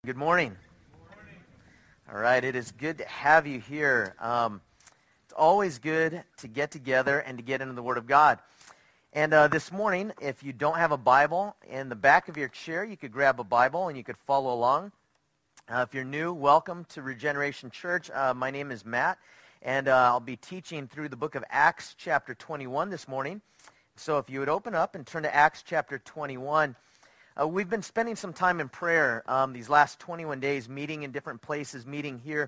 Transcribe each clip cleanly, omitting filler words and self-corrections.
Good morning. All right, it is good to have you here. It's always good to get together and to get into the Word of God. And this morning, if you don't have a Bible, in the back of your chair, you could grab a Bible and you could follow along. If you're new, welcome to Regeneration Church. My name is Matt, and I'll be teaching through the book of Acts chapter 21 this morning. So if you would open up and turn to Acts chapter 21. We've been spending some time in prayer these last 21 days, meeting in different places, meeting here.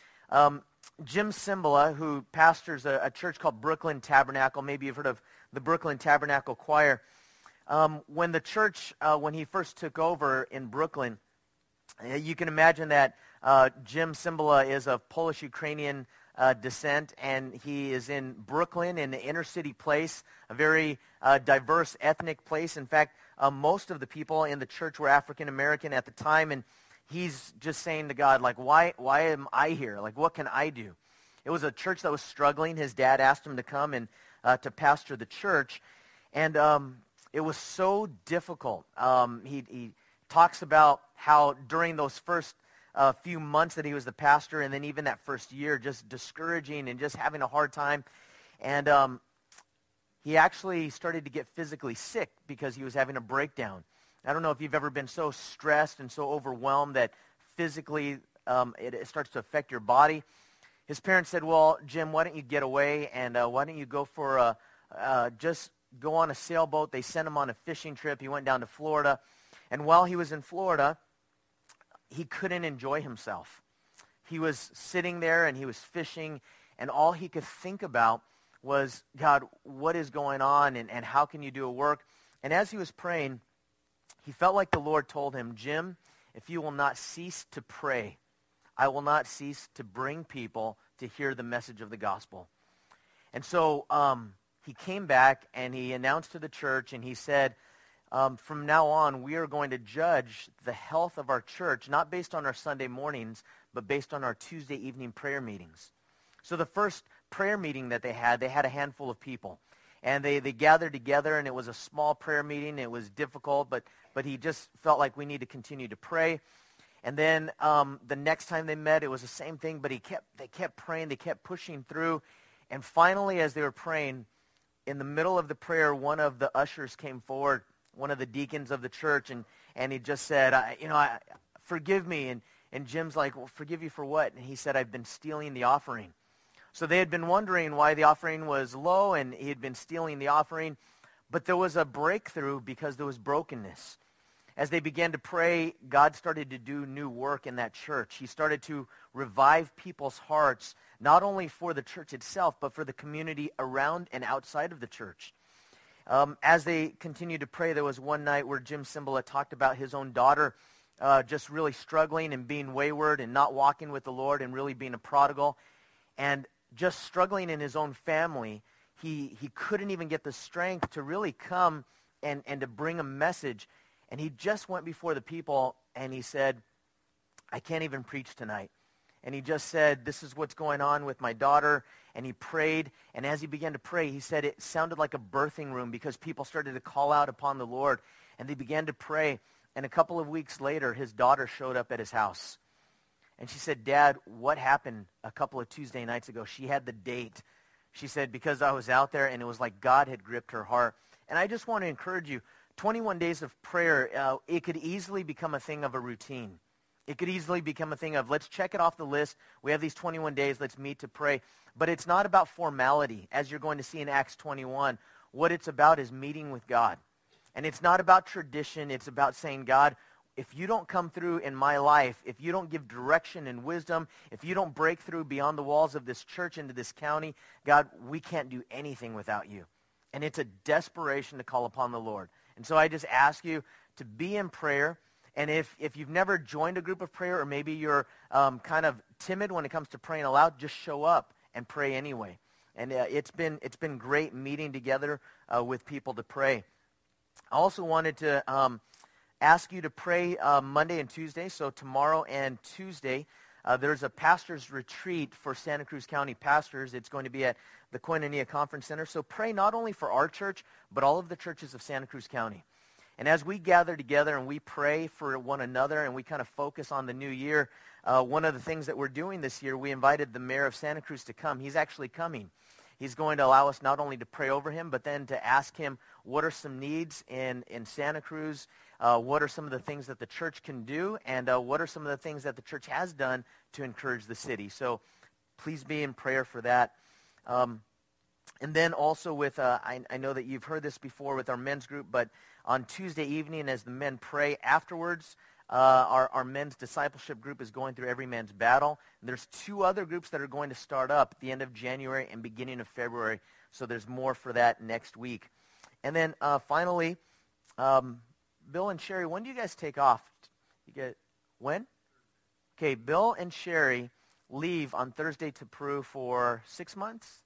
Jim Cymbala, who pastors a church called Brooklyn Tabernacle, maybe you've heard of the Brooklyn Tabernacle Choir. When the church, when he first took over in Brooklyn, you can imagine that Jim Cymbala is of Polish-Ukrainian descent, and he is in Brooklyn, in the inner city place, a very diverse ethnic place. In fact, most of the people in the church were African American at the time, and he's just saying to God, like, why am I here? Like, what can I do? It was a church that was struggling. His dad asked him to come and to pastor the church, and it was so difficult. He talks about how during those first few months that he was the pastor, and then even that first year, just discouraging and just having a hard time. And he actually started to get physically sick because he was having a breakdown. I don't know if you've ever been so stressed and so overwhelmed that physically it starts to affect your body. His parents said, well, Jim, why don't you get away, and why don't you go for just go on a sailboat. They sent him on a fishing trip. He went down to Florida. And while he was in Florida, he couldn't enjoy himself. He was sitting there and he was fishing, and all he could think about was, God, what is going on, and how can you do a work? And as he was praying, he felt like the Lord told him, Jim, if you will not cease to pray, I will not cease to bring people to hear the message of the gospel. And so he came back and he announced to the church, and he said, from now on, we are going to judge the health of our church, not based on our Sunday mornings, but based on our Tuesday evening prayer meetings. So the first prayer meeting that they had a handful of people. And they gathered together, and it was a small prayer meeting. It was difficult, but he just felt like we need to continue to pray. And then the next time they met, it was the same thing, but they kept praying. They kept pushing through. And finally, as they were praying, in the middle of the prayer, one of the ushers came forward, one of the deacons of the church, and he just said, forgive me. And Jim's like, well, forgive you for what? And he said, I've been stealing the offering. So they had been wondering why the offering was low, and he had been stealing the offering. But there was a breakthrough because there was brokenness. As they began to pray, God started to do new work in that church. He started to revive people's hearts, not only for the church itself, but for the community around and outside of the church. As they continued to pray, there was one night where Jim Cymbala talked about his own daughter just really struggling and being wayward and not walking with the Lord and really being a prodigal. And just struggling in his own family, he couldn't even get the strength to really come and to bring a message. And he just went before the people and he said, I can't even preach tonight. And he just said, this is what's going on with my daughter. And he prayed. And as he began to pray, he said it sounded like a birthing room because people started to call out upon the Lord. And they began to pray. And a couple of weeks later, his daughter showed up at his house. And she said, Dad, what happened a couple of Tuesday nights ago? She had the date. She said, because I was out there, and it was like God had gripped her heart. And I just want to encourage you, 21 days of prayer, it could easily become a thing of a routine. It could easily become a thing of, let's check it off the list. We have these 21 days. Let's meet to pray. But it's not about formality. As you're going to see in Acts 21, what it's about is meeting with God. And it's not about tradition. It's about saying, God, if you don't come through in my life, if you don't give direction and wisdom, if you don't break through beyond the walls of this church into this county, God, we can't do anything without you. And it's a desperation to call upon the Lord. And so I just ask you to be in prayer. And if you've never joined a group of prayer, or maybe you're kind of timid when it comes to praying aloud, just show up and pray anyway. And it's been great meeting together with people to pray. I also wanted to ask you to pray Monday and Tuesday. So tomorrow and Tuesday, there's a pastor's retreat for Santa Cruz County pastors. It's going to be at the Koinonia Conference Center. So pray not only for our church, but all of the churches of Santa Cruz County. And as we gather together and we pray for one another and we kind of focus on the new year, one of the things that we're doing this year, we invited the mayor of Santa Cruz to come. He's actually coming. He's going to allow us not only to pray over him, but then to ask him what are some needs in Santa Cruz, what are some of the things that the church can do, and what are some of the things that the church has done to encourage the city. So please be in prayer for that. And then also with, I know that you've heard this before with our men's group, but on Tuesday evening as the men pray afterwards, our men's discipleship group is going through Every Man's Battle. And there's 2 other groups that are going to start up at the end of January and beginning of February. So there's more for that next week. And then finally, Bill and Sherry, when do you guys take off? When? Okay, Bill and Sherry leave on Thursday to Peru for 6 months?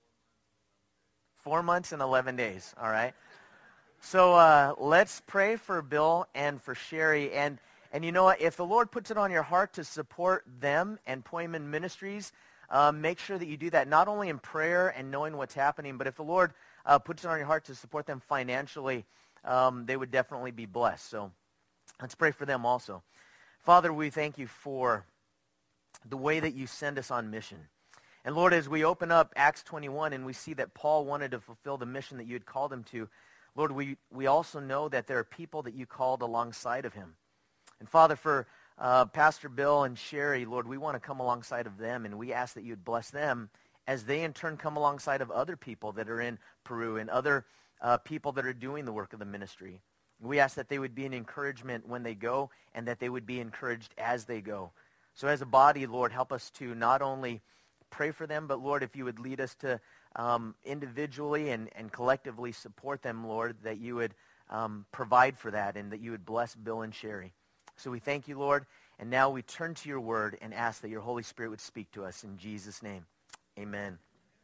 4 months and 11 days, all right? So let's pray for Bill and for Sherry. And you know what? If the Lord puts it on your heart to support them and Poiman Ministries, make sure that you do that, not only in prayer and knowing what's happening, but if the Lord puts it on your heart to support them financially, they would definitely be blessed. So let's pray for them also. Father, we thank you for the way that you send us on mission. And Lord, as we open up Acts 21 and we see that Paul wanted to fulfill the mission that you had called him to, Lord, we also know that there are people that you called alongside of him. And Father, for Pastor Bill and Sherry, Lord, we want to come alongside of them, and we ask that you'd bless them as they in turn come alongside of other people that are in Peru and other people that are doing the work of the ministry. We ask that they would be an encouragement when they go and that they would be encouraged as they go. So as a body, Lord, help us to not only pray for them, but Lord, if you would lead us to individually and collectively support them, Lord, that you would provide for that and that you would bless Bill and Sherry. So we thank you, Lord, and now we turn to your word and ask that your Holy Spirit would speak to us in Jesus' name. Amen.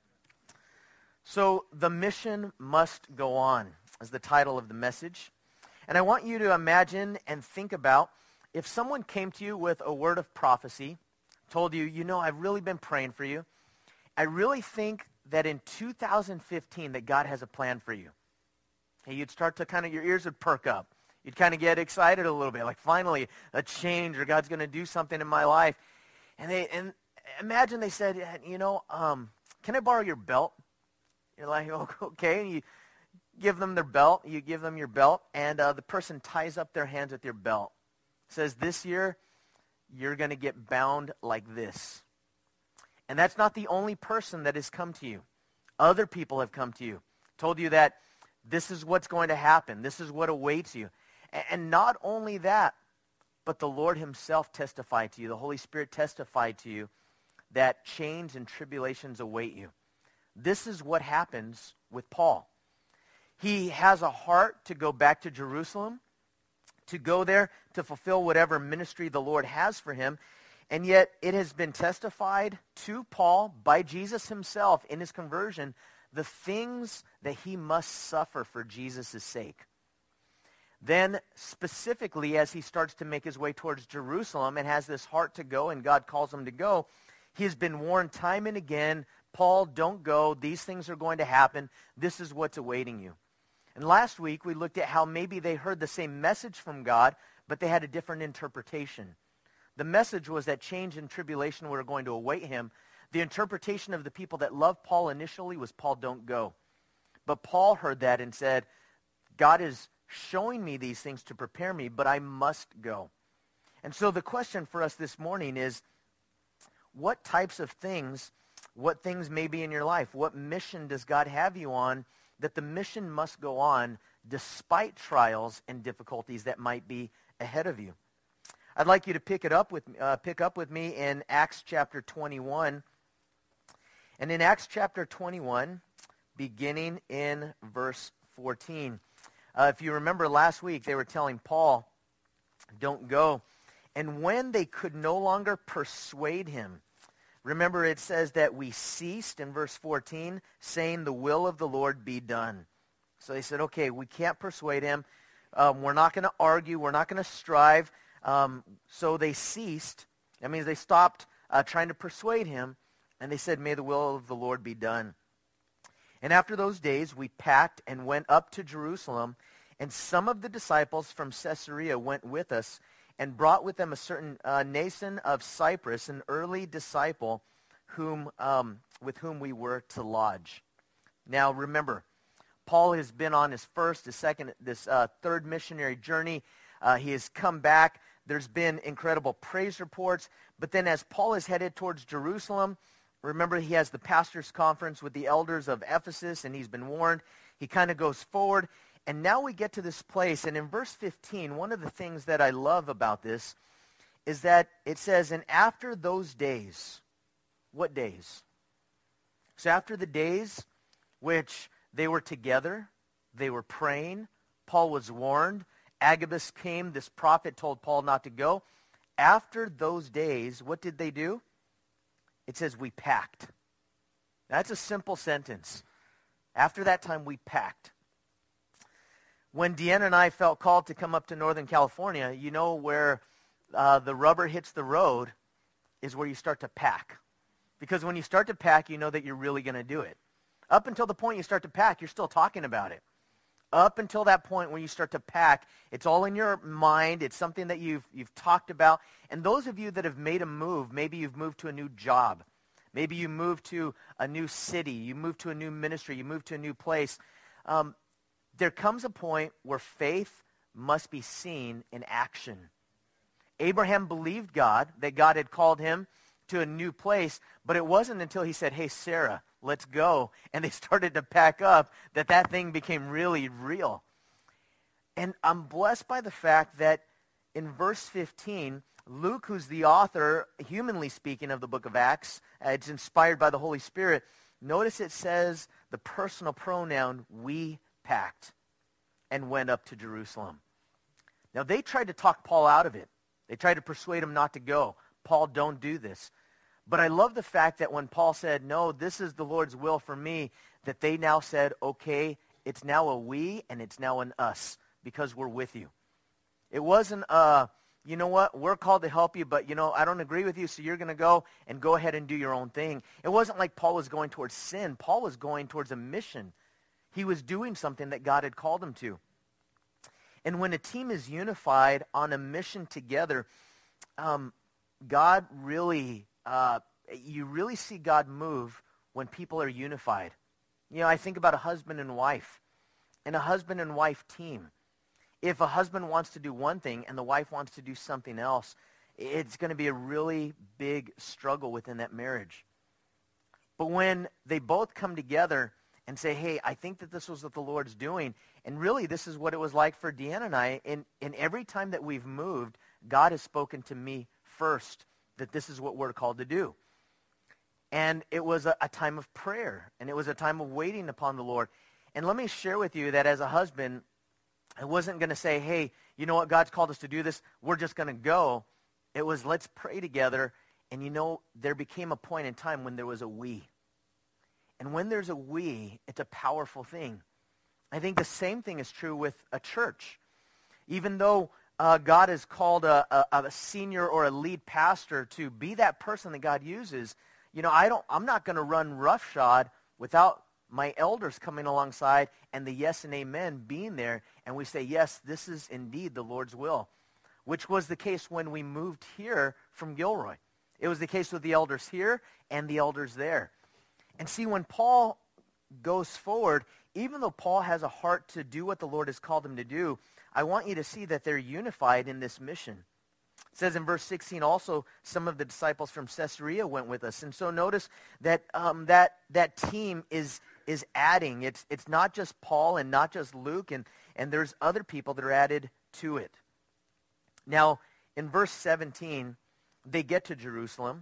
So the mission must go on is the title of the message. And I want you to imagine and think about if someone came to you with a word of prophecy, told you, you know, I've really been praying for you. I really think that in 2015 that God has a plan for you. And you'd start to kind of, your ears would perk up. You'd kind of get excited a little bit, like finally a change or God's going to do something in my life. And imagine they said, you know, can I borrow your belt? You're like, oh, okay. And you give them their belt. You give them your belt, and the person ties up their hands with your belt. Says, this year, you're going to get bound like this. And that's not the only person that has come to you. Other people have come to you, told you that this is what's going to happen. This is what awaits you. And not only that, but the Lord himself testified to you. The Holy Spirit testified to you that chains and tribulations await you. This is what happens with Paul. He has a heart to go back to Jerusalem, to go there to fulfill whatever ministry the Lord has for him. And yet it has been testified to Paul by Jesus himself in his conversion, the things that he must suffer for Jesus' sake. Then specifically as he starts to make his way towards Jerusalem and has this heart to go and God calls him to go, he has been warned time and again, Paul, don't go. These things are going to happen. This is what's awaiting you. And last week we looked at how maybe they heard the same message from God, but they had a different interpretation. The message was that change and tribulation were going to await him. The interpretation of the people that loved Paul initially was, Paul, don't go. But Paul heard that and said, God is showing me these things to prepare me, but I must go. And so the question for us this morning is, what types of things, what things may be in your life? What mission does God have you on that the mission must go on despite trials and difficulties that might be ahead of you? I'd like you to pick up with me in Acts chapter 21. And in Acts chapter 21, beginning in verse 14. If you remember last week, they were telling Paul, don't go. And when they could no longer persuade him, remember it says that we ceased in verse 14, saying the will of the Lord be done. So they said, okay, we can't persuade him. We're not going to argue. We're not going to strive. So they ceased. That means they stopped trying to persuade him. And they said, may the will of the Lord be done. And after those days, we packed and went up to Jerusalem. And some of the disciples from Caesarea went with us and brought with them a certain Nason of Cyprus, an early disciple with whom we were to lodge. Now remember, Paul has been on his third missionary journey. He has come back. There's been incredible praise reports. But then as Paul is headed towards Jerusalem, remember he has the pastors' conference with the elders of Ephesus, and he's been warned. He kind of goes forward. And now we get to this place. And in verse 15, one of the things that I love about this is that it says, and after those days, what days? So after the days which they were together, they were praying, Paul was warned, Agabus came, this prophet told Paul not to go. After those days, what did they do? It says we packed. That's a simple sentence. After that time, we packed. When Deanna and I felt called to come up to Northern California, you know where the rubber hits the road is where you start to pack. Because when you start to pack, you know that you're really going to do it. Up until the point you start to pack, you're still talking about it. Up until that point when you start to pack, it's all in your mind. It's something that you've talked about. And those of you that have made a move, maybe you've moved to a new job. Maybe you moved to a new city. You moved to a new ministry. You moved to a new place. There comes a point where faith must be seen in action. Abraham believed God, that God had called him to a new place, but it wasn't until he said, hey, Sarah, let's go, and they started to pack up, that thing became really real. And I'm blessed by the fact that in verse 15, Luke, who's the author, humanly speaking, of the book of Acts, it's inspired by the Holy Spirit. Notice it says the personal pronoun, we packed and went up to Jerusalem. Now, they tried to talk Paul out of it. They tried to persuade him not to go. Paul, don't do this. But I love the fact that when Paul said, no, this is the Lord's will for me, that they now said, okay, it's now a we and it's now an us because we're with you. It wasn't, you know what, we're called to help you, but, I don't agree with you, so you're going to go ahead and do your own thing. It wasn't like Paul was going towards sin. Paul was going towards a mission. He was doing something that God had called him to. And when a team is unified on a mission together, God really, you really see God move when people are unified. I think about a husband and wife and a husband and wife team. If a husband wants to do one thing and the wife wants to do something else, it's going to be a really big struggle within that marriage. But when they both come together and say, hey, I think that this was what the Lord's doing, and really this is what it was like for Deanna and I, and every time that we've moved, God has spoken to me first that this is what we're called to do. And it was a time of prayer, and it was a time of waiting upon the Lord. And let me share with you that as a husband, I wasn't going to say, hey, you know what, God's called us to do this, we're just going to go. It was, let's pray together. And there became a point in time when there was a we. And when there's a we, it's a powerful thing. I think the same thing is true with a church. Even though God has called a senior or a lead pastor to be that person that God uses, I'm not going to run roughshod without my elders coming alongside and the yes and amen being there. And we say, yes, this is indeed the Lord's will, which was the case when we moved here from Gilroy. It was the case with the elders here and the elders there. And see, when Paul goes forward, even though Paul has a heart to do what the Lord has called him to do, I want you to see that they're unified in this mission. It says in verse 16, also some of the disciples from Caesarea went with us. And so notice that that team is adding. It's not just Paul and not just Luke, and there's other people that are added to it. Now, in verse 17, they get to Jerusalem.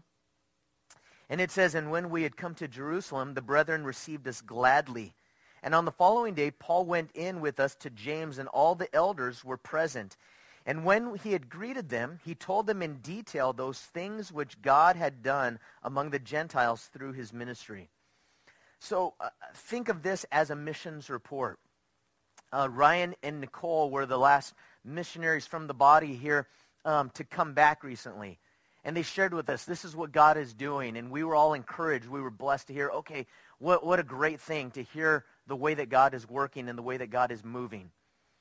And it says, and when we had come to Jerusalem, the brethren received us gladly. And on the following day, Paul went in with us to James, and all the elders were present. And when he had greeted them, he told them in detail those things which God had done among the Gentiles through his ministry. So think of this as a missions report. Ryan and Nicole were the last missionaries from the body here to come back recently. And they shared with us, this is what God is doing. And we were all encouraged. We were blessed to hear, okay, what a great thing to hear the way that God is working and the way that God is moving.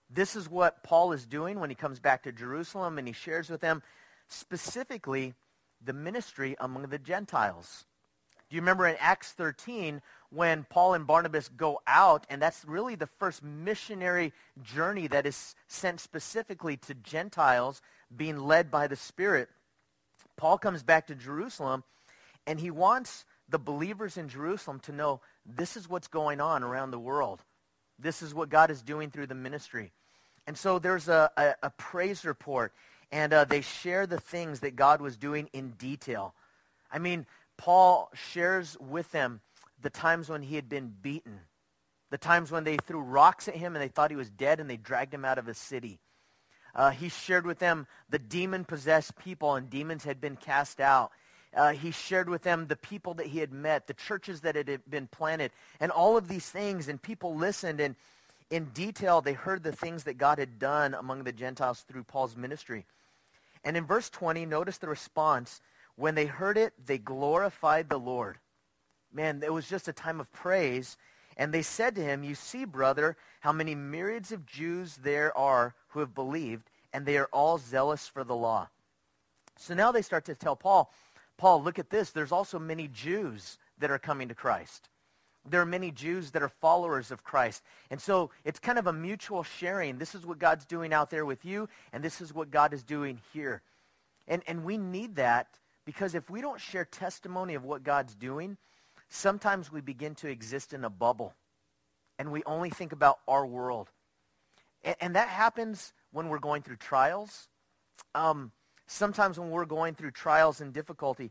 This is what Paul is doing when he comes back to Jerusalem, and he shares with them specifically the ministry among the Gentiles. Do you remember in Acts 13 when Paul and Barnabas go out, and that's really the first missionary journey that is sent specifically to Gentiles being led by the Spirit? Paul comes back to Jerusalem, and he wants the believers in Jerusalem to know this is what's going on around the world. This is what God is doing through the ministry. And so there's a praise report, and they share the things that God was doing in detail. I mean, Paul shares with them the times when he had been beaten, the times when they threw rocks at him and they thought he was dead and they dragged him out of a city. He shared with them the demon-possessed people and demons had been cast out. He shared with them the people that he had met, the churches that had been planted, and all of these things. And people listened, and in detail, they heard the things that God had done among the Gentiles through Paul's ministry. And in verse 20, notice the response. When they heard it, they glorified the Lord. Man, it was just a time of praise. And they said to him, you see, brother, how many myriads of Jews there are who have believed, and they are all zealous for the law. So now they start to tell Paul, look at this. There's also many Jews that are coming to Christ. There are many Jews that are followers of Christ. And so it's kind of a mutual sharing. This is what God's doing out there with you, and this is what God is doing here. And we need that, because if we don't share testimony of what God's doing, sometimes we begin to exist in a bubble, and we only think about our world. And that happens when we're going through trials. Sometimes when we're going through trials and difficulty,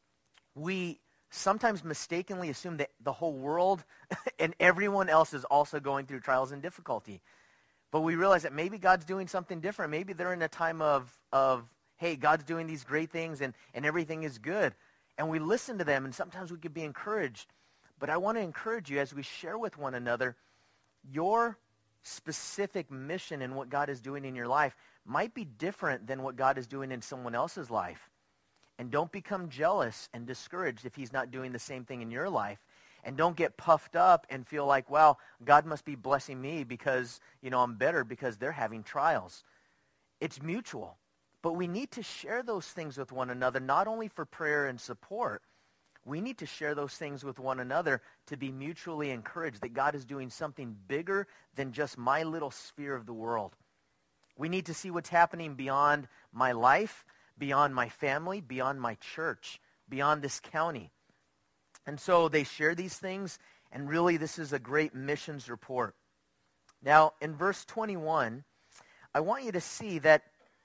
we sometimes mistakenly assume that the whole world and everyone else is also going through trials and difficulty. But we realize that maybe God's doing something different. Maybe they're in a time of hey, God's doing these great things and everything is good. And we listen to them, and sometimes we could be encouraged. But I want to encourage you as we share with one another, your specific mission and what God is doing in your life might be different than what God is doing in someone else's life. And don't become jealous and discouraged if he's not doing the same thing in your life. And don't get puffed up and feel like, wow, God must be blessing me because, I'm better because they're having trials. It's mutual. But we need to share those things with one another, not only for prayer and support. We need to share those things with one another to be mutually encouraged that God is doing something bigger than just my little sphere of the world. We need to see what's happening beyond my life, beyond my family, beyond my church, beyond this county. And so they share these things, and really this is a great missions report. Now, in verse 21, I want you to see that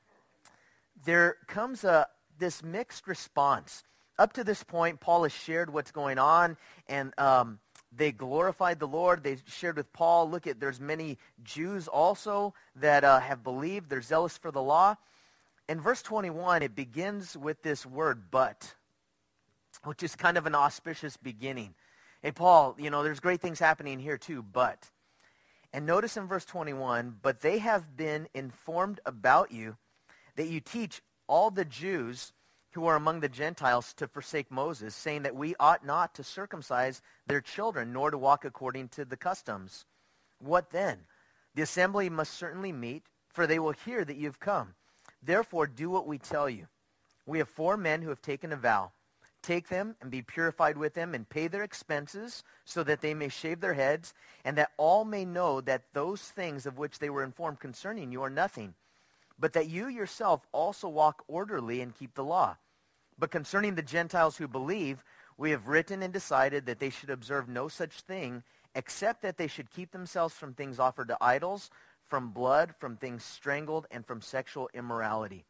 there comes this mixed response. Up to this point, Paul has shared what's going on, and they glorified the Lord. They shared with Paul, look, there's many Jews also that have believed. They're zealous for the law. In verse 21, it begins with this word, but, which is kind of an auspicious beginning. Hey, Paul, there's great things happening here too, but. And notice in verse 21, but they have been informed about you that you teach all the Jews who are among the Gentiles to forsake Moses, saying that we ought not to circumcise their children, nor to walk according to the customs. What then? The assembly must certainly meet, for they will hear that you have come. Therefore, do what we tell you. We have 4 men who have taken a vow. Take them and be purified with them and pay their expenses so that they may shave their heads, and that all may know that those things of which they were informed concerning you are nothing, but that you yourself also walk orderly and keep the law. But concerning the Gentiles who believe, we have written and decided that they should observe no such thing, except that they should keep themselves from things offered to idols, from blood, from things strangled, and from sexual immorality.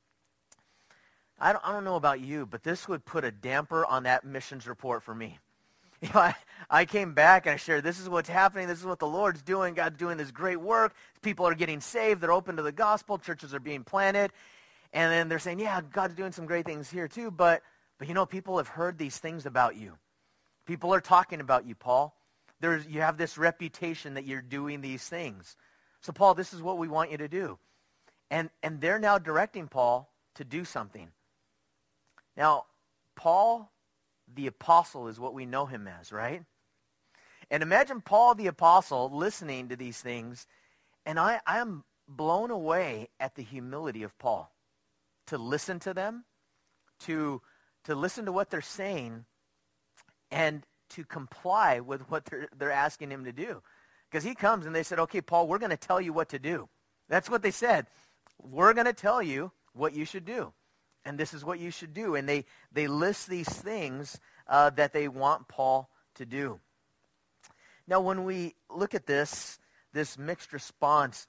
I don't know about you, but this would put a damper on that missions report for me. I came back and I shared, this is what's happening. This is what the Lord's doing. God's doing this great work. People are getting saved. They're open to the gospel. Churches are being planted. And then they're saying, yeah, God's doing some great things here too. But people have heard these things about you. People are talking about you, Paul. You have this reputation that you're doing these things. So, Paul, this is what we want you to do. And they're now directing Paul to do something. Now, Paul the apostle is what we know him as, right? And imagine Paul the apostle listening to these things And I am blown away at the humility of Paul to listen to them, to listen to what they're saying, and to comply with what they're asking him to do. Because he comes and they said, okay, Paul, we're going to tell you what to do. That's what they said. We're going to tell you what you should do. And this is what you should do. And they list these things that they want Paul to do. Now, when we look at this mixed response,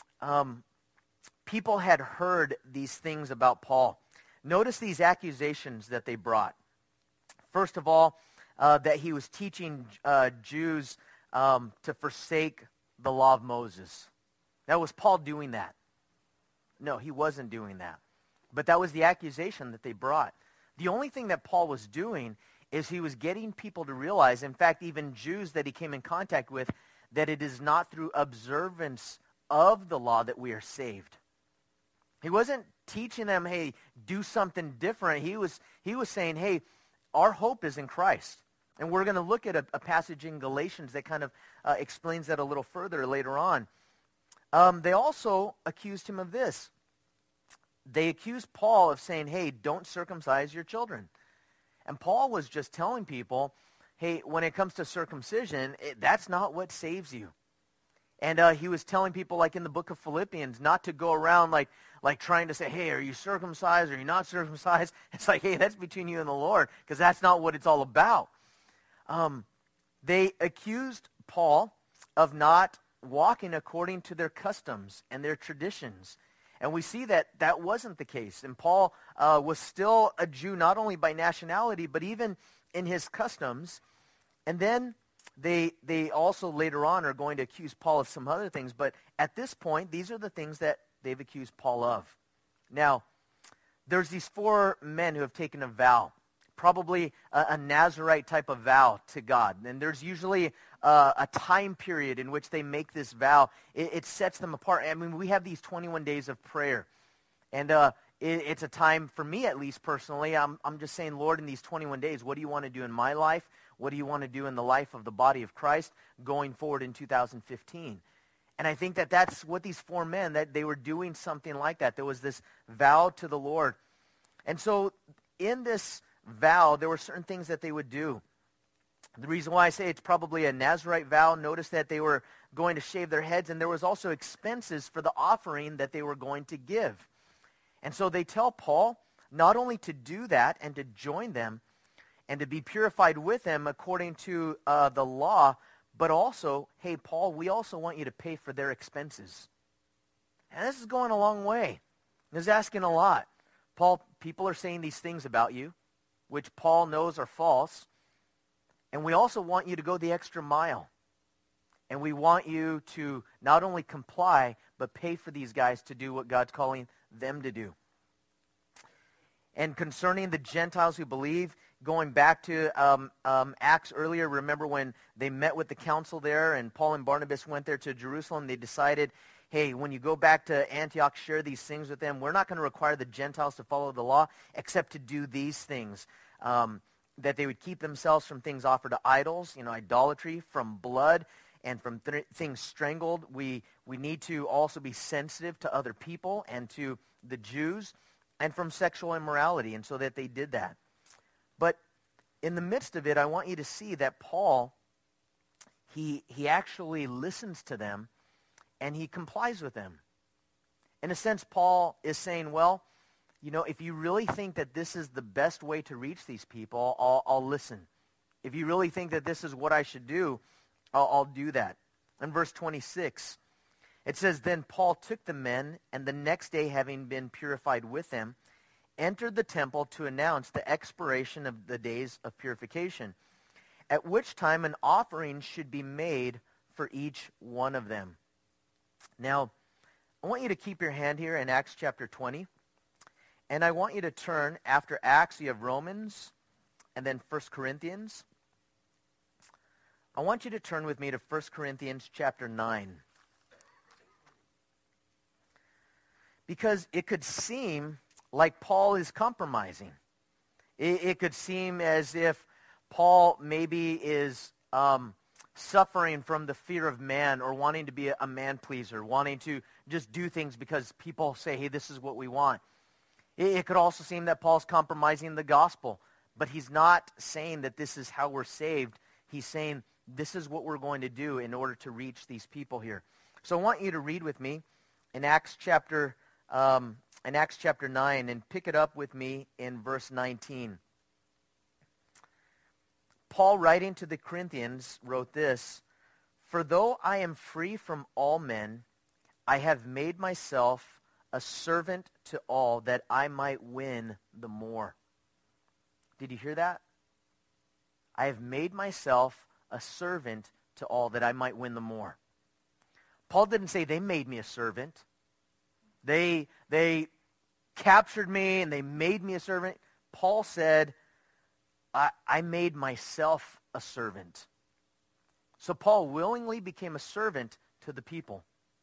people had heard these things about Paul. Notice these accusations that they brought. First of all, that he was teaching Jews to forsake the law of Moses. Now, was Paul doing that? No, he wasn't doing that. But that was the accusation that they brought. The only thing that Paul was doing is he was getting people to realize, in fact, even Jews that he came in contact with, that it is not through observance of the law that we are saved. He wasn't teaching them, hey, do something different. He was saying, hey, our hope is in Christ. And we're going to look at a passage in Galatians that kind of explains that a little further later on. They also accused him of this. They accused Paul of saying, hey, don't circumcise your children. And Paul was just telling people, hey, when it comes to circumcision, that's not what saves you. And he was telling people, like in the book of Philippians, not to go around like trying to say, hey, are you circumcised? Are you not circumcised? It's like, hey, that's between you and the Lord, because that's not what it's all about. They accused Paul of not walking according to their customs and their traditions. And we see that that wasn't the case. And Paul was still a Jew, not only by nationality, but even in his customs. And then they also later on are going to accuse Paul of some other things. But at this point, these are the things that they've accused Paul of. Now, there's these 4 men who have taken a vow, probably a Nazirite type of vow to God. And there's usually a time period in which they make this vow. It sets them apart. I mean, we have these 21 days of prayer. And it's a time, for me at least personally, I'm just saying, Lord, in these 21 days, what do you want to do in my life? What do you want to do in the life of the body of Christ going forward in 2015? And I think that that's what these 4 men, that they were doing something like that. There was this vow to the Lord. And so in this vow, there were certain things that they would do. The reason why I say it's probably a Nazirite vow, notice that they were going to shave their heads, and there was also expenses for the offering that they were going to give. And so they tell Paul not only to do that and to join them and to be purified with them according to the law, but also, hey, Paul, we also want you to pay for their expenses. And this is going a long way. This is asking a lot. Paul, people are saying these things about you, which Paul knows are false. And we also want you to go the extra mile. And we want you to not only comply, but pay for these guys to do what God's calling them to do. And concerning the Gentiles who believe, going back to Acts earlier, remember when they met with the council there and Paul and Barnabas went there to Jerusalem, they decided, hey, when you go back to Antioch, share these things with them. We're not going to require the Gentiles to follow the law except to do these things, that they would keep themselves from things offered to idols, idolatry, from blood, and from things strangled. We need to also be sensitive to other people and to the Jews, and from sexual immorality, and so that they did that. But in the midst of it, I want you to see that Paul, he actually listens to them, and he complies with them. In a sense, Paul is saying, well, if you really think that this is the best way to reach these people, I'll listen. If you really think that this is what I should do, I'll do that. In verse 26, it says, then Paul took the men, and the next day, having been purified with them, entered the temple to announce the expiration of the days of purification, at which time an offering should be made for each one of them. Now, I want you to keep your hand here in Acts chapter 20, and I want you to turn, after Acts, you have Romans, and then 1 Corinthians. I want you to turn with me to 1 Corinthians chapter 9. Because it could seem like Paul is compromising. It could seem as if Paul maybe is suffering from the fear of man or wanting to be a man pleaser, wanting to just do things because people say, hey, this is what we want. It could also seem that Paul's compromising the gospel, but he's not saying that this is how we're saved. He's saying this is what we're going to do in order to reach these people here. So I want you to read with me in Acts chapter 9 and pick it up with me in verse 19. Paul, writing to the Corinthians, wrote this, "For though I am free from all men, I have made myself a servant to all that I might win the more." Did you hear that? I have made myself a servant to all that I might win the more. Paul didn't say they made me a servant. They captured me and they made me a servant. Paul said, I made myself a servant. So Paul willingly became a servant to the people.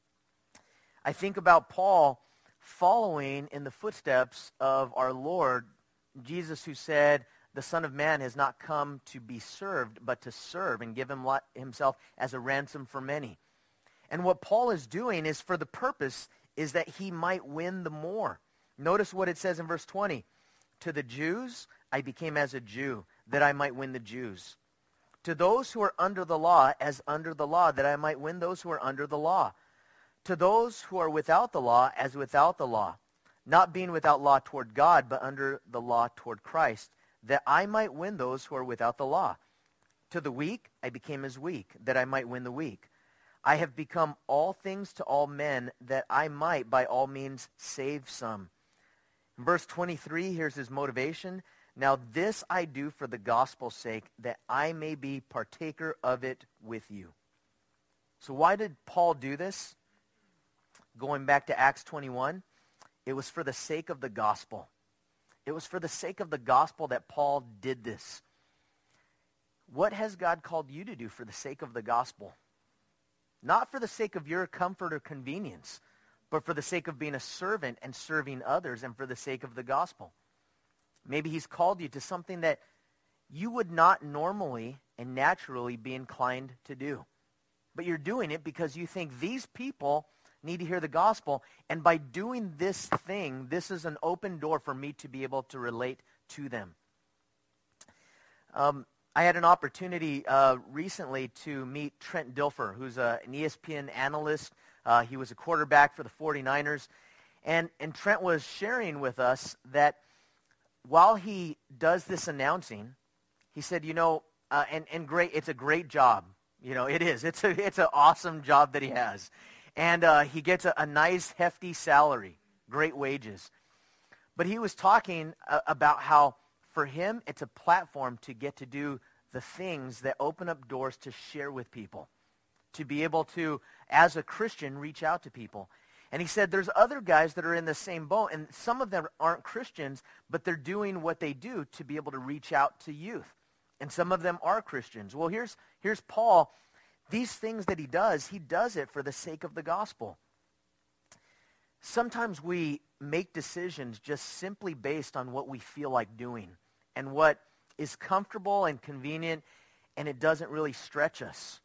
I think about Paul following in the footsteps of our Lord Jesus, who said, the Son of Man has not come to be served, but to serve and give himself as a ransom for many. And what Paul is doing is for the purpose is that he might win the more. Notice what it says in verse 20. To the Jews, I became as a Jew, that I might win the Jews. To those who are under the law, as under the law, that I might win those who are under the law. To those who are without the law, as without the law, not being without law toward God, but under the law toward Christ, that I might win those who are without the law. To the weak, I became as weak, that I might win the weak. I have become all things to all men, that I might by all means save some. In verse 23, here's his motivation. Now this I do for the gospel's sake, that I may be partaker of it with you. So why did Paul do this? Going back to Acts 21, it was for the sake of the gospel. It was for the sake of the gospel that Paul did this. What has God called you to do for the sake of the gospel? Not for the sake of your comfort or convenience, but for the sake of being a servant and serving others and for the sake of the gospel. Maybe he's called you to something that you would not normally and naturally be inclined to do. But you're doing it because you think these people need to hear the gospel, and by doing this thing, this is an open door for me to be able to relate to them. I had an opportunity recently to meet Trent Dilfer, who's an ESPN analyst. He was a quarterback for the 49ers. And Trent was sharing with us that while he does this announcing, he said, and great, it's a great job. It is. It's an awesome job that he has. And he gets a nice, hefty salary, great wages. But he was talking about how, for him, it's a platform to get to do the things that open up doors to share with people, to be able to, as a Christian, reach out to people. And he said there's other guys that are in the same boat, and some of them aren't Christians, but they're doing what they do to be able to reach out to youth. And some of them are Christians. Well, here's Paul. These things that he does it for the sake of the gospel. Sometimes we make decisions just simply based on what we feel like doing and what is comfortable and convenient, and it doesn't really stretch us.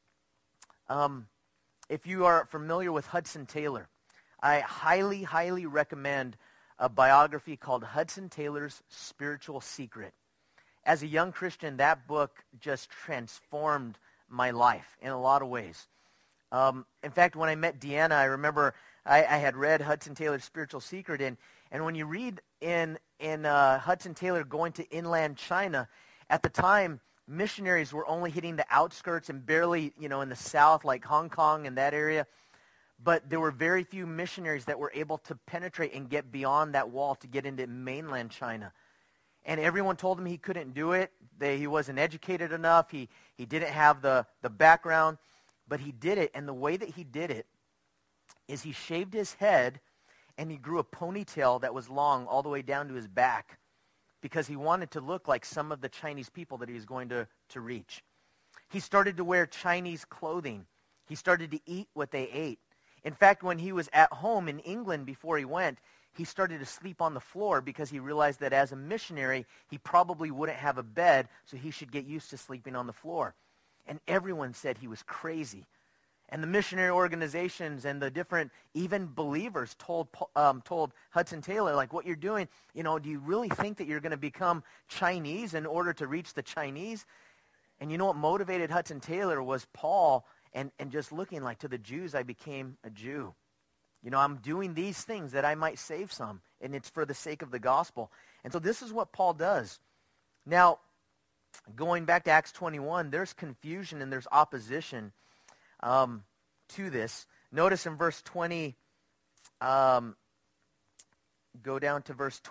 If you are familiar with Hudson Taylor, I highly, highly recommend a biography called Hudson Taylor's Spiritual Secret. As a young Christian, that book just transformed my life in a lot of ways. In fact, when I met Deanna, I remember I had read Hudson Taylor's Spiritual Secret, and when you read in Hudson Taylor going to inland China, at the time, missionaries were only hitting the outskirts and barely, in the south, like Hong Kong and that area. But there were very few missionaries that were able to penetrate and get beyond that wall to get into mainland China. And everyone told him he couldn't do it. He wasn't educated enough. He didn't have the background. But he did it. And the way that he did it is he shaved his head and he grew a ponytail that was long all the way down to his back because he wanted to look like some of the Chinese people that he was going to reach. He started to wear Chinese clothing. He started to eat what they ate. In fact, when he was at home in England before he went, he started to sleep on the floor because he realized that as a missionary, he probably wouldn't have a bed, so he should get used to sleeping on the floor. And everyone said he was crazy. And the missionary organizations and the different, even believers told Hudson Taylor, like, what you're doing, do you really think that you're going to become Chinese in order to reach the Chinese? And you know what motivated Hudson Taylor was Paul and just looking like, to the Jews I became a Jew. I'm doing these things that I might save some, and it's for the sake of the gospel. And so this is what Paul does. Now, going back to Acts 21, there's confusion and there's opposition to this. Notice in verse 20, go down to verse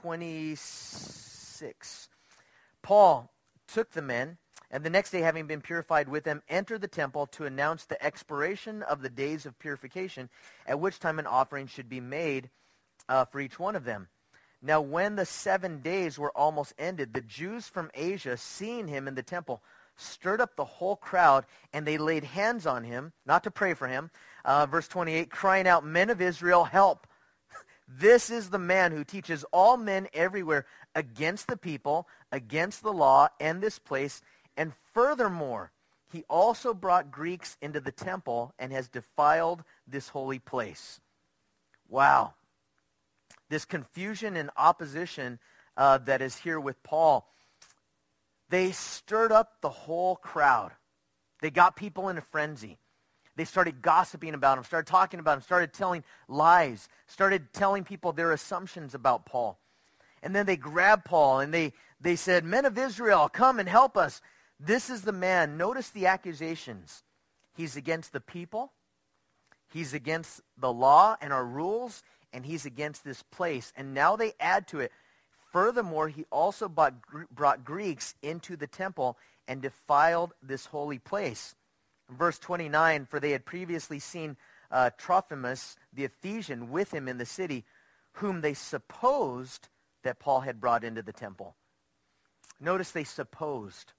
26. Paul took the men, and the next day, having been purified with them, entered the temple to announce the expiration of the days of purification, at which time an offering should be made for each one of them. Now, when the 7 days were almost ended, the Jews from Asia, seeing him in the temple, stirred up the whole crowd, and they laid hands on him, not to pray for him, verse 28, crying out, "Men of Israel, help! This is the man who teaches all men everywhere against the people, against the law, and this place. And furthermore, he also brought Greeks into the temple and has defiled this holy place." Wow. This confusion and opposition that is here with Paul, they stirred up the whole crowd. They got people in a frenzy. They started gossiping about him, started talking about him, started telling lies, started telling people their assumptions about Paul. And then they grabbed Paul and they said, "Men of Israel, come and help us. This is the man." Notice the accusations. He's against the people. He's against the law and our rules. And he's against this place. And now they add to it, furthermore, he also brought Greeks into the temple and defiled this holy place. Verse 29, for they had previously seen Trophimus, the Ephesian, with him in the city, whom they supposed that Paul had brought into the temple. Notice they supposed.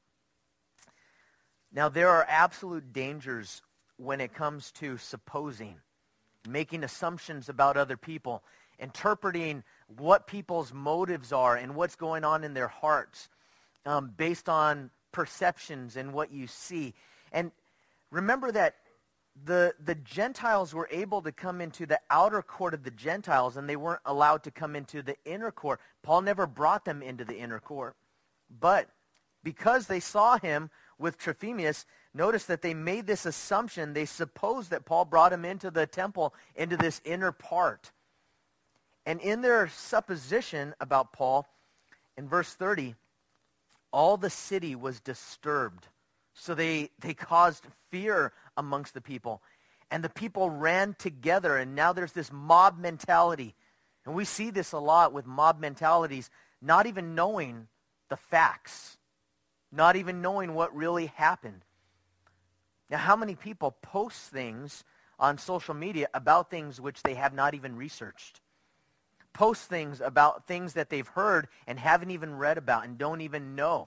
Now, there are absolute dangers when it comes to supposing, making assumptions about other people, interpreting what people's motives are and what's going on in their hearts based on perceptions and what you see. And remember that the Gentiles were able to come into the outer court of the Gentiles, and they weren't allowed to come into the inner court. Paul never brought them into the inner court. But because they saw him with Trophimus, notice that they made this assumption. They supposed that Paul brought him into the temple, into this inner part. And in their supposition about Paul, in verse 30, all the city was disturbed. So they caused fear amongst the people. And the people ran together, and now there's this mob mentality. And we see this a lot with mob mentalities, not even knowing the facts, not even knowing what really happened. Now, how many people post things on social media about things which they have not even researched? Post things about things that they've heard and haven't even read about and don't even know.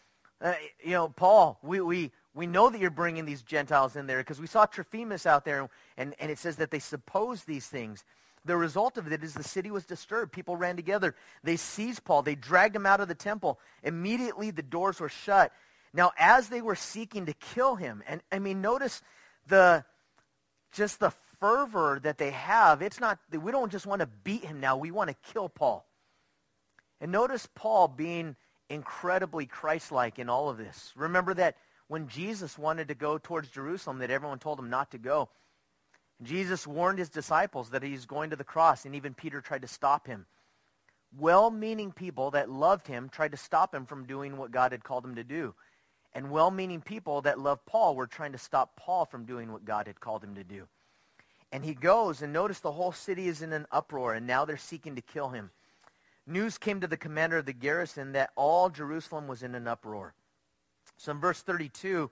Paul, we know that you're bringing these Gentiles in there because we saw Trophimus out there, and it says that they supposed these things. The result of it is the city was disturbed. People ran together. They seized Paul. They dragged him out of the temple. Immediately the doors were shut. Now, as they were seeking to kill him, and I mean, notice the fervor that they have. It's not, we don't just want to beat him now. We want to kill Paul. And notice Paul being incredibly Christ-like in all of this. Remember that when Jesus wanted to go towards Jerusalem, that everyone told him not to go. Jesus warned his disciples that he's going to the cross, and even Peter tried to stop him. Well-meaning people that loved him tried to stop him from doing what God had called him to do. And well-meaning people that loved Paul were trying to stop Paul from doing what God had called him to do. And he goes, and notice the whole city is in an uproar, and now they're seeking to kill him. News came to the commander of the garrison that all Jerusalem was in an uproar. So in verse 32,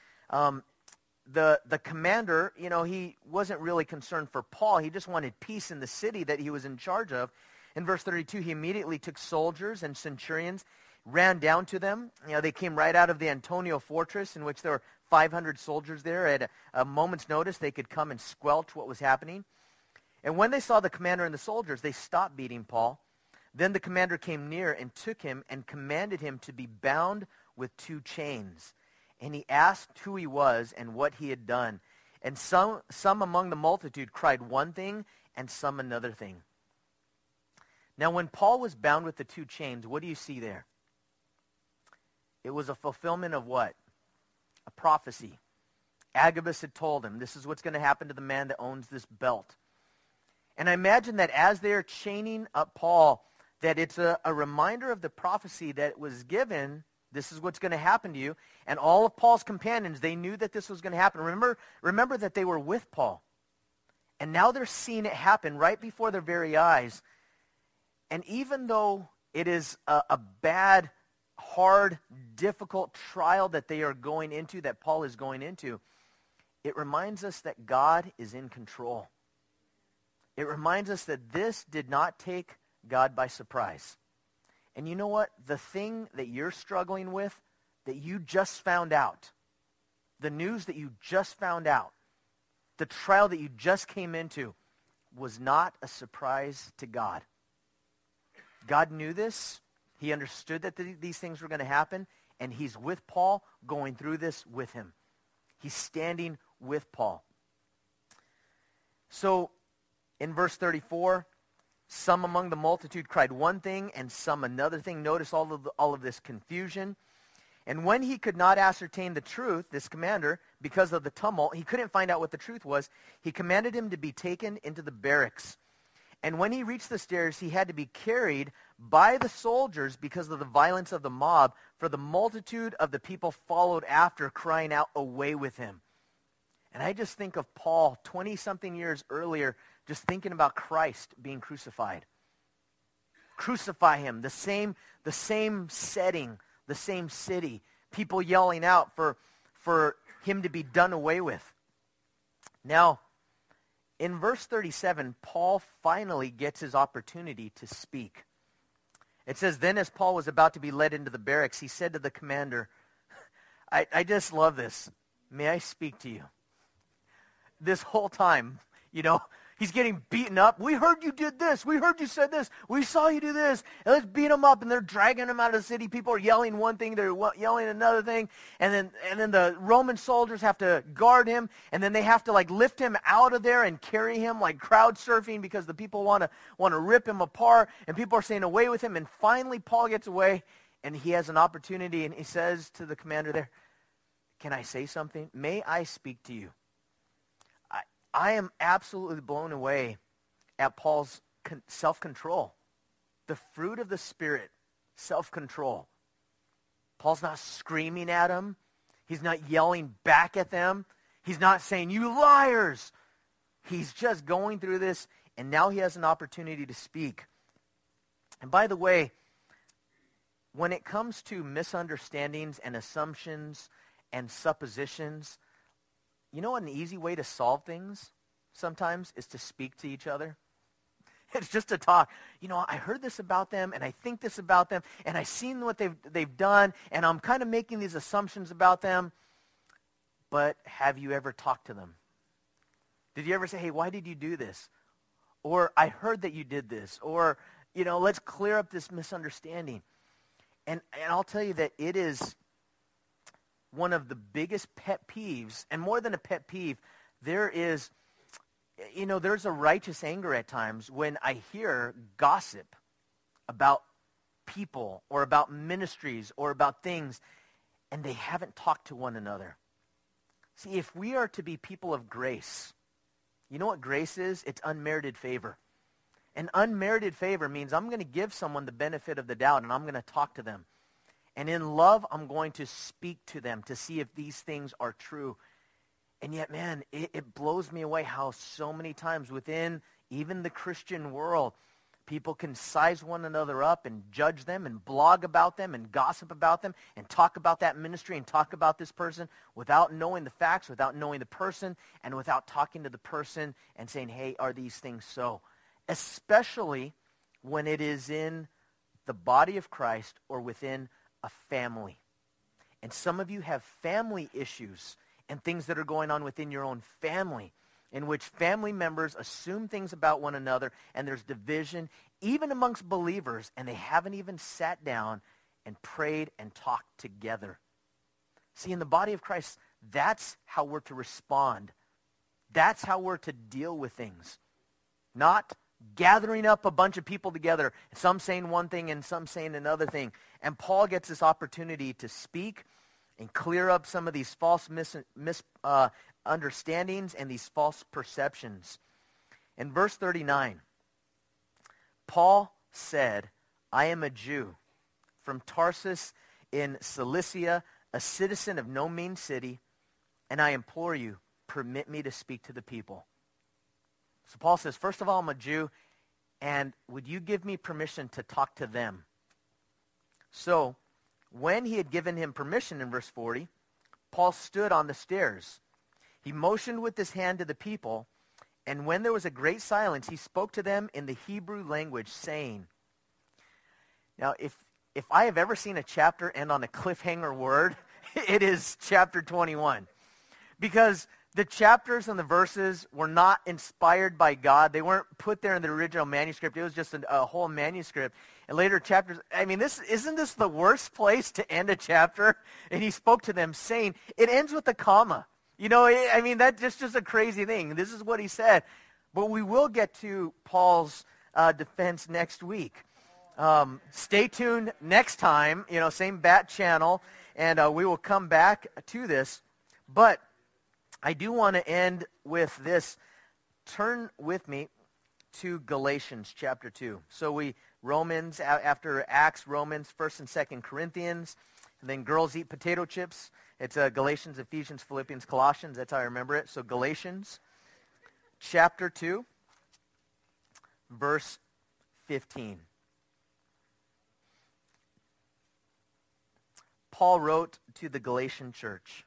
the commander, he wasn't really concerned for Paul. He just wanted peace in the city that he was in charge of. In verse 32, he immediately took soldiers and centurions, ran down to them. They came right out of the Antonia fortress, in which there were 500 soldiers there. At a moment's notice, they could come and squelch what was happening. And when they saw the commander and the soldiers, they stopped beating Paul. Then the commander came near and took him and commanded him to be bound with 2 chains. and he asked who he was and what he had done. And some among the multitude cried one thing, and some another thing. Now, when Paul was bound with the two chains, what do you see there? It was a fulfillment of what? A prophecy. Agabus had told him, this is what's going to happen to the man that owns this belt. And I imagine that as they're chaining up Paul, that it's a reminder of the prophecy that was given. This is what's going to happen to you. And all of Paul's companions, they knew that this was going to happen. Remember that they were with Paul. And now they're seeing it happen right before their very eyes. And even though it is a bad, hard, difficult trial that they are going into, that Paul is going into, it reminds us that God is in control. It reminds us that this did not take God by surprise. And you know what? The thing that you're struggling with, that you just found out, the news that you just found out, the trial that you just came into, was not a surprise to God. God knew this. He understood that these things were going to happen, and he's with Paul, going through this with him. He's standing with Paul. So, in verse 34, some among the multitude cried one thing and some another thing. Notice all of this confusion. And when he could not ascertain the truth, this commander, because of the tumult, he couldn't find out what the truth was, he commanded him to be taken into the barracks. And when he reached the stairs, he had to be carried by the soldiers because of the violence of the mob, for the multitude of the people followed after, crying out, "Away with him." And I just think of Paul 20-something years earlier, just thinking about Christ being crucified. Crucify him. The same setting, the same city. People yelling out for him to be done away with. Now, in verse 37, Paul finally gets his opportunity to speak. It says, then as Paul was about to be led into the barracks, he said to the commander, I just love this. May I speak to you? This whole time, he's getting beaten up. We heard you did this. We heard you said this. We saw you do this. And let's beat him up. And they're dragging him out of the city. People are yelling one thing. They're yelling another thing. And then the Roman soldiers have to guard him. And then they have to lift him out of there and carry him like crowd surfing because the people want to rip him apart. And people are saying away with him. And finally Paul gets away and he has an opportunity. And he says to the commander there, can I say something? May I speak to you? I am absolutely blown away at Paul's self-control. The fruit of the Spirit, self-control. Paul's not screaming at them. He's not yelling back at them. He's not saying, you liars. He's just going through this, and now he has an opportunity to speak. And by the way, when it comes to misunderstandings and assumptions and suppositions, you know what an easy way to solve things sometimes is to speak to each other? It's just to talk. I heard this about them, and I think this about them, and I've seen what they've done, and I'm kind of making these assumptions about them. But have you ever talked to them? Did you ever say, hey, why did you do this? Or I heard that you did this. Or, let's clear up this misunderstanding. And I'll tell you that it is one of the biggest pet peeves, and more than a pet peeve, there's a righteous anger at times when I hear gossip about people or about ministries or about things, and they haven't talked to one another. See, if we are to be people of grace, you know what grace is? It's unmerited favor. And unmerited favor means I'm going to give someone the benefit of the doubt, and I'm going to talk to them. And in love, I'm going to speak to them to see if these things are true. And yet, man, it blows me away how so many times within even the Christian world, people can size one another up and judge them and blog about them and gossip about them and talk about that ministry and talk about this person without knowing the facts, without knowing the person, and without talking to the person and saying, hey, are these things so? Especially when it is in the body of Christ or within a family. And some of you have family issues and things that are going on within your own family in which family members assume things about one another, and there's division even amongst believers, and they haven't even sat down and prayed and talked together. See, in the body of Christ, that's how we're to respond. That's how we're to deal with things. Not gathering up a bunch of people together, some saying one thing and some saying another thing. And Paul gets this opportunity to speak and clear up some of these false understandings and these false perceptions. In verse 39, Paul said, I am a Jew from Tarsus in Cilicia, a citizen of no mean city, and I implore you, permit me to speak to the people. So Paul says, first of all, I'm a Jew, and would you give me permission to talk to them? So when he had given him permission in verse 40, Paul stood on the stairs. He motioned with his hand to the people, and when there was a great silence, he spoke to them in the Hebrew language, saying, now, if I have ever seen a chapter end on a cliffhanger word, it is chapter 21. Because the chapters and the verses were not inspired by God. They weren't put there in the original manuscript. It was just a whole manuscript. And later chapters, I mean, isn't this the worst place to end a chapter? And he spoke to them saying, it ends with a comma. You know, I mean, that's just a crazy thing. This is what he said. But we will get to Paul's defense next week. Stay tuned next time, you know, same bat channel, and we will come back to this. But I do want to end with this. Turn with me to Galatians chapter 2. So Romans, after Acts, Romans, 1st and 2nd Corinthians, and then girls eat potato chips. It's Galatians, Ephesians, Philippians, Colossians. That's how I remember it. So Galatians chapter 2, verse 15. Paul wrote to the Galatian church.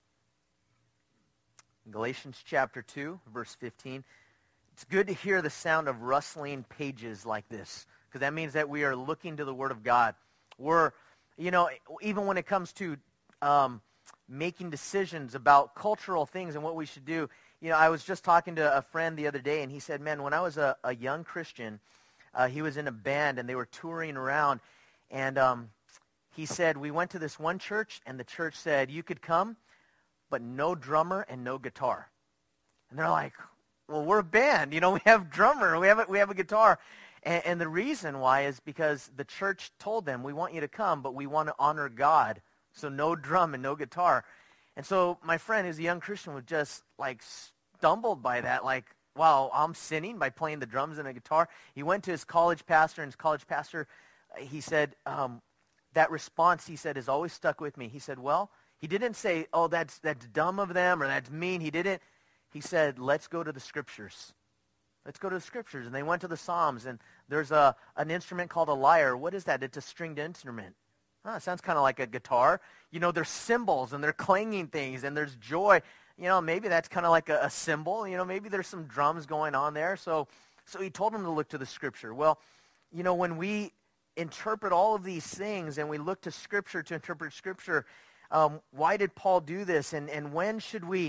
Galatians chapter 2, verse 15. It's good to hear the sound of rustling pages like this, because that means that we are looking to the Word of God. We're, you know, even when it comes to making decisions about cultural things and what we should do. You know, I was just talking to a friend the other day, and he said, man, when I was a young Christian, he was in a band, and they were touring around, and he said, we went to this one church, and the church said, you could come, but no drummer and no guitar. And they're like, well, we're a band. You know, we have drummer, we have a guitar. And the reason why is because the church told them, we want you to come, but we want to honor God. So no drum and no guitar. And so my friend, who's a young Christian, was just like stumbled by that, like, wow, I'm sinning by playing the drums and the guitar. He went to his college pastor, and his college pastor, he said, that response, he said, has always stuck with me. He said, well, he didn't say, oh, that's dumb of them or that's mean. He didn't. He said, let's go to the Scriptures. Let's go to the Scriptures. And they went to the Psalms, and there's an instrument called a lyre. What is that? It's a stringed instrument. It sounds kind of like a guitar. You know, there's cymbals, and they're clanging things, and there's joy. You know, maybe that's kind of like a cymbal. You know, maybe there's some drums going on there. So he told them to look to the Scripture. Well, you know, when we interpret all of these things and we look to Scripture to interpret Scripture, why did Paul do this? And when should we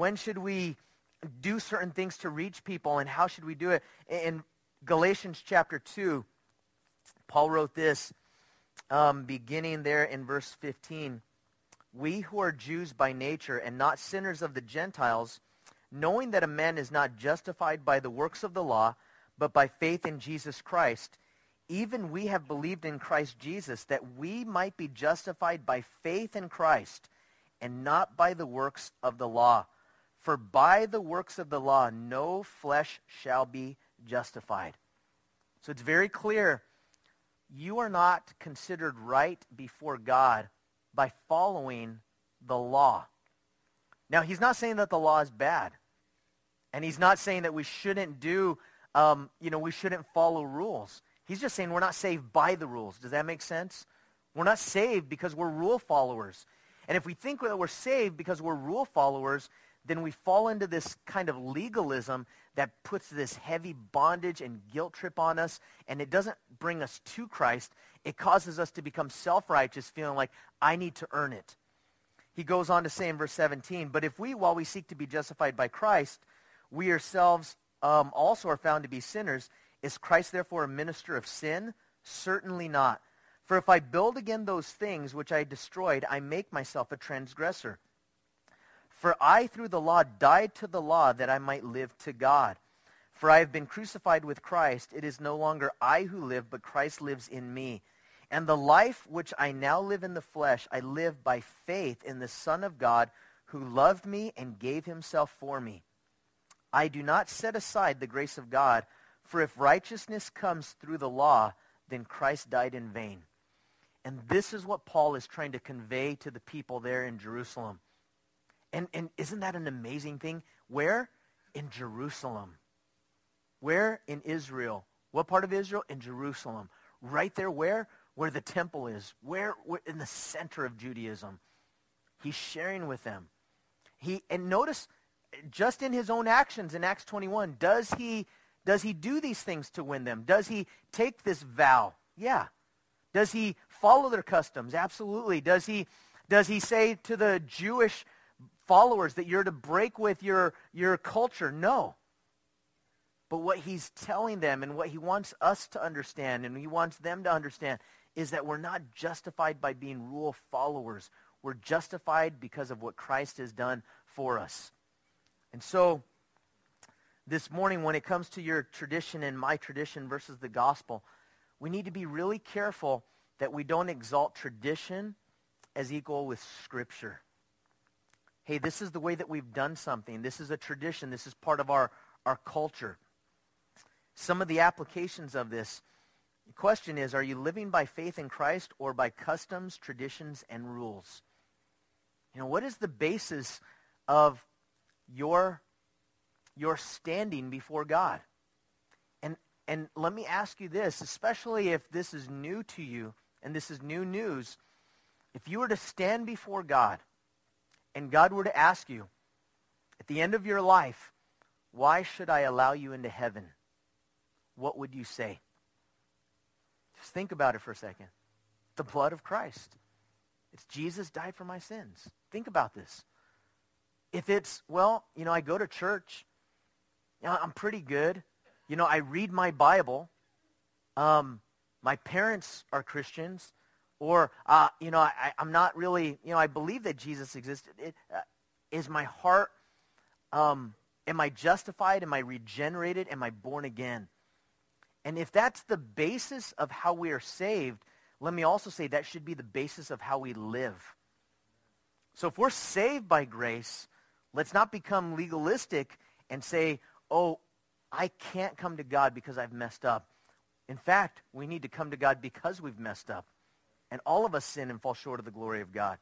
do certain things to reach people, and how should we do it? In Galatians chapter 2, Paul wrote this, beginning there in verse 15. We who are Jews by nature and not sinners of the Gentiles, knowing that a man is not justified by the works of the law, but by faith in Jesus Christ, even we have believed in Christ Jesus, that we might be justified by faith in Christ, and not by the works of the law. For by the works of the law, no flesh shall be justified. So it's very clear, you are not considered right before God by following the law. Now, he's not saying that the law is bad. And he's not saying that we shouldn't we shouldn't follow rules. He's just saying we're not saved by the rules. Does that make sense? We're not saved because we're rule followers. And if we think that we're saved because we're rule followers, then we fall into this kind of legalism that puts this heavy bondage and guilt trip on us, and it doesn't bring us to Christ. It causes us to become self-righteous, feeling like, I need to earn it. He goes on to say in verse 17, but if we, while we seek to be justified by Christ, we ourselves also are found to be sinners, is Christ therefore a minister of sin? Certainly not. For if I build again those things which I destroyed, I make myself a transgressor. For I through the law died to the law that I might live to God. For I have been crucified with Christ. It is no longer I who live, but Christ lives in me. And the life which I now live in the flesh, I live by faith in the Son of God, who loved me and gave himself for me. I do not set aside the grace of God, for if righteousness comes through the law, then Christ died in vain. And this is what Paul is trying to convey to the people there in Jerusalem. And isn't that an amazing thing? Where? In Jerusalem. Where? In Israel. What part of Israel? In Jerusalem. Right there where? Where the temple is. Where in the center of Judaism. He's sharing with them. And notice, just in his own actions in Acts 21, does he do these things to win them? Does he take this vow? Yeah. Does he follow their customs? Absolutely. Does he say to the Jewish followers that you're to break with your culture? No. But what he's telling them and what he wants us to understand and he wants them to understand is that we're not justified by being rule followers. We're justified because of what Christ has done for us. And so this morning, when it comes to your tradition and my tradition versus the gospel, we need to be really careful that we don't exalt tradition as equal with Scripture. Hey, this is the way that we've done something. This is a tradition. This is part of our culture. Some of the applications of this, the question is, are you living by faith in Christ or by customs, traditions, and rules? What is the basis of your standing before God? And let me ask you this, especially if this is new to you and this is new news. If you were to stand before God and God were to ask you at the end of your life, why should I allow you into heaven? What would you say? Just think about it for a second. The blood of Christ. It's Jesus died for my sins. Think about this. If it's, I go to church. I'm pretty good. I read my Bible. My parents are Christians. Or, I'm not really, I believe that Jesus existed. Is my heart, am I justified? Am I regenerated? Am I born again? And if that's the basis of how we are saved, let me also say that should be the basis of how we live. So if we're saved by grace, let's not become legalistic and say, oh, I can't come to God because I've messed up. In fact, we need to come to God because we've messed up. And all of us sin and fall short of the glory of God.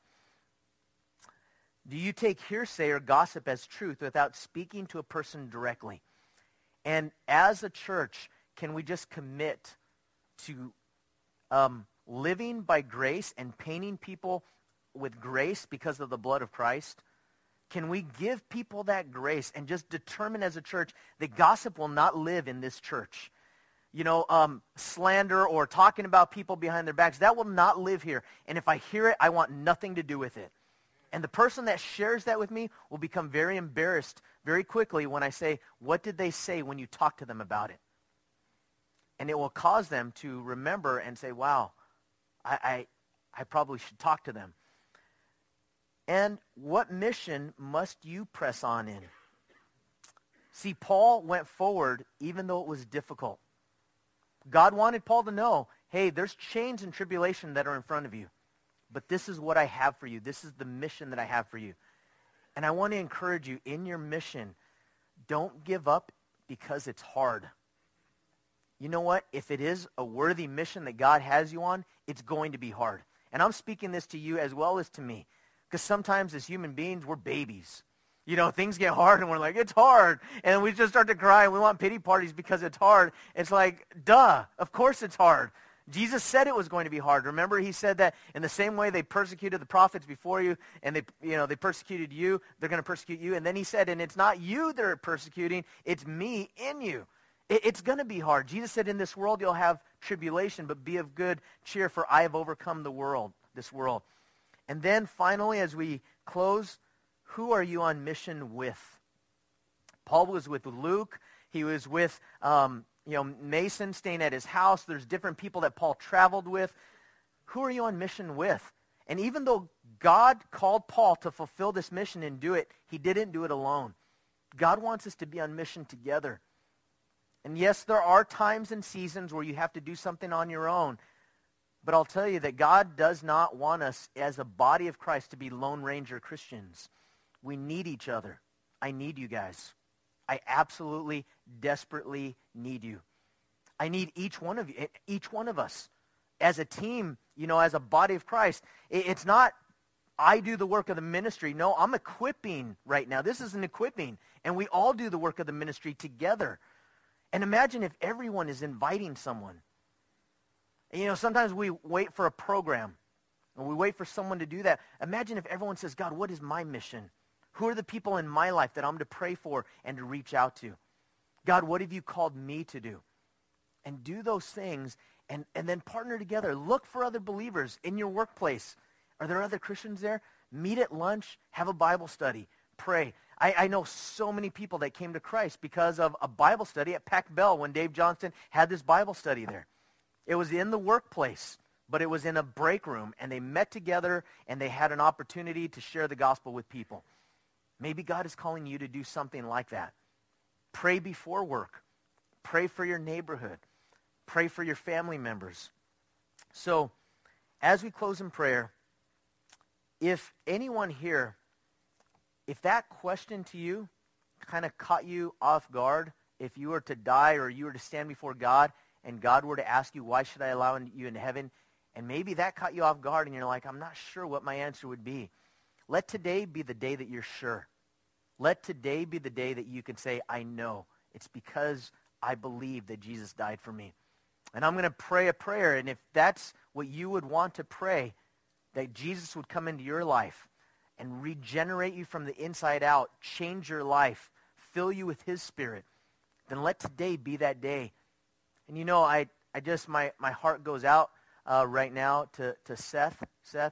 Do you take hearsay or gossip as truth without speaking to a person directly? And as a church, can we just commit to living by grace and painting people with grace because of the blood of Christ? Can we give people that grace and just determine as a church that gossip will not live in this church? Slander or talking about people behind their backs, that will not live here. And if I hear it, I want nothing to do with it. And the person that shares that with me will become very embarrassed very quickly when I say, what did they say when you talked to them about it? And it will cause them to remember and say, wow, I probably should talk to them. And what mission must you press on in? See, Paul went forward even though it was difficult. God wanted Paul to know, hey, there's chains and tribulation that are in front of you. But this is what I have for you. This is the mission that I have for you. And I want to encourage you in your mission, don't give up because it's hard. You know what? If it is a worthy mission that God has you on, it's going to be hard. And I'm speaking this to you as well as to me. Because sometimes as human beings, we're babies. Things get hard and we're like, it's hard. And we just start to cry and we want pity parties because it's hard. It's like, duh, of course it's hard. Jesus said it was going to be hard. Remember, he said that in the same way they persecuted the prophets before you and they persecuted you, they're going to persecute you. And then he said, and it's not you they're persecuting, it's me in you. It's going to be hard. Jesus said, in this world you'll have tribulation, but be of good cheer, for I have overcome this world. And then finally, as we close, who are you on mission with? Paul was with Luke. He was with Mason staying at his house. There's different people that Paul traveled with. Who are you on mission with? And even though God called Paul to fulfill this mission and do it, he didn't do it alone. God wants us to be on mission together. And yes, there are times and seasons where you have to do something on your own. But I'll tell you that God does not want us as a body of Christ to be Lone Ranger Christians. We need each other. I need you guys. I absolutely, desperately need you. I need each one of you, each one of us. As a team, as a body of Christ, it's not I do the work of the ministry. No, I'm equipping right now. This is an equipping. And we all do the work of the ministry together. And imagine if everyone is inviting someone. And, sometimes we wait for a program. And we wait for someone to do that. Imagine if everyone says, God, what is my mission? Who are the people in my life that I'm to pray for and to reach out to? God, what have you called me to do? And do those things and then partner together. Look for other believers in your workplace. Are there other Christians there? Meet at lunch. Have a Bible study. Pray. I know so many people that came to Christ because of a Bible study at Pac Bell when Dave Johnston had this Bible study there. It was in the workplace, but it was in a break room, and they met together, and they had an opportunity to share the gospel with people. Maybe God is calling you to do something like that. Pray before work. Pray for your neighborhood. Pray for your family members. So, as we close in prayer, if anyone here, if that question to you kind of caught you off guard, if you were to die or you were to stand before God and God were to ask you, why should I allow you into heaven? And maybe that caught you off guard and you're like, I'm not sure what my answer would be. Let today be the day that you're sure. Let today be the day that you can say, I know. It's because I believe that Jesus died for me. And I'm going to pray a prayer. And if that's what you would want to pray, that Jesus would come into your life and regenerate you from the inside out, change your life, fill you with his Spirit, then let today be that day. And my heart goes out right now to Seth.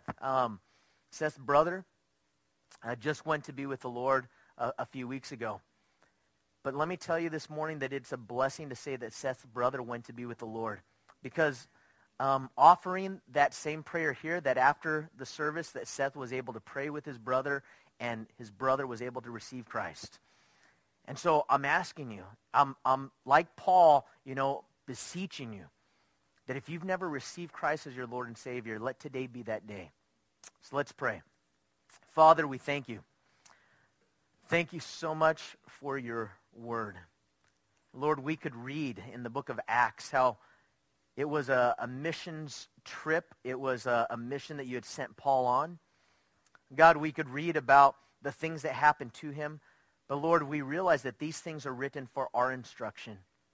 Seth's brother just went to be with the Lord a few weeks ago. But let me tell you this morning that it's a blessing to say that Seth's brother went to be with the Lord. Because offering that same prayer here, that after the service that Seth was able to pray with his brother and his brother was able to receive Christ. And so I'm asking you, I'm like Paul, beseeching you that if you've never received Christ as your Lord and Savior, let today be that day. So let's pray. Father, we thank you. Thank you so much for your word. Lord, we could read in the book of Acts how it was a missions trip. It was a mission that you had sent Paul on. God, we could read about the things that happened to him. But Lord, we realize that these things are written for our instruction.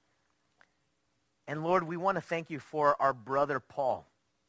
And Lord, we want to thank you for our brother Paul,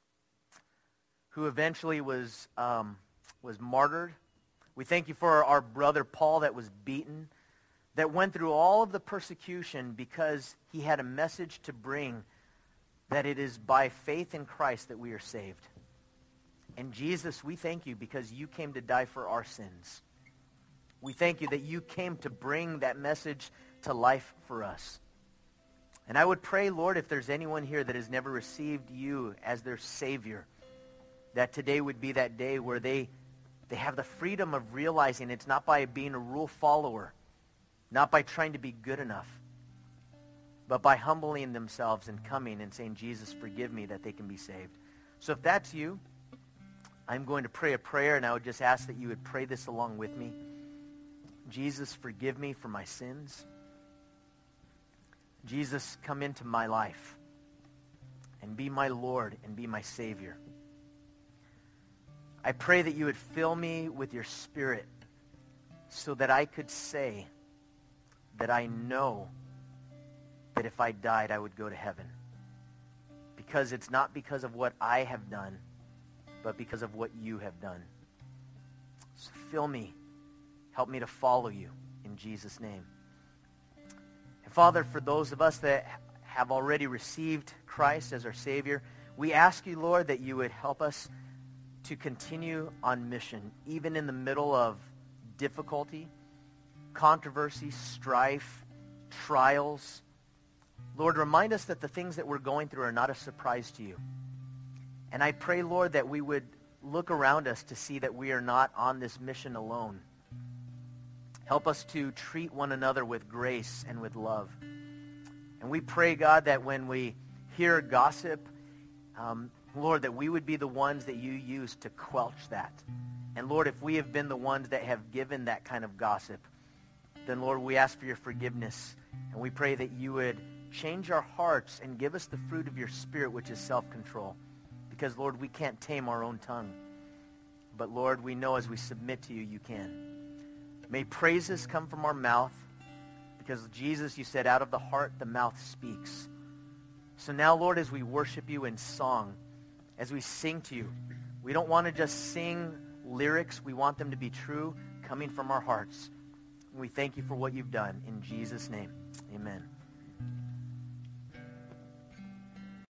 who eventually was martyred. We thank you for our brother Paul that was beaten, that went through all of the persecution because he had a message to bring, that it is by faith in Christ that we are saved. And Jesus, we thank you because you came to die for our sins. We thank you that you came to bring that message to life for us. And I would pray, Lord, if there's anyone here that has never received you as their Savior, that today would be that day where they have the freedom of realizing it's not by being a rule follower, not by trying to be good enough, but by humbling themselves and coming and saying, Jesus, forgive me, that they can be saved. So if that's you, I'm going to pray a prayer, and I would just ask that you would pray this along with me. Jesus, forgive me for my sins. Jesus, come into my life and be my Lord and be my Savior. I pray that you would fill me with your Spirit so that I could say that I know that if I died, I would go to heaven. Because it's not because of what I have done, but because of what you have done. So fill me. Help me to follow you in Jesus' name. And Father, for those of us that have already received Christ as our Savior, we ask you, Lord, that you would help us to continue on mission, even in the middle of difficulty, controversy, strife, trials. Lord, remind us that the things that we're going through are not a surprise to you. And I pray, Lord, that we would look around us to see that we are not on this mission alone. Help us to treat one another with grace and with love. And we pray, God, that when we hear gossip, Lord, that we would be the ones that you use to quelch that. And Lord, if we have been the ones that have given that kind of gossip, then Lord, we ask for your forgiveness. And we pray that you would change our hearts and give us the fruit of your Spirit, which is self-control. Because, Lord, we can't tame our own tongue. But, Lord, we know as we submit to you, you can. May praises come from our mouth, because, Jesus, you said, out of the heart, the mouth speaks. So now, Lord, as we worship you in song, as we sing to you, we don't want to just sing lyrics. We want them to be true, coming from our hearts. And we thank you for what you've done. In Jesus' name, amen.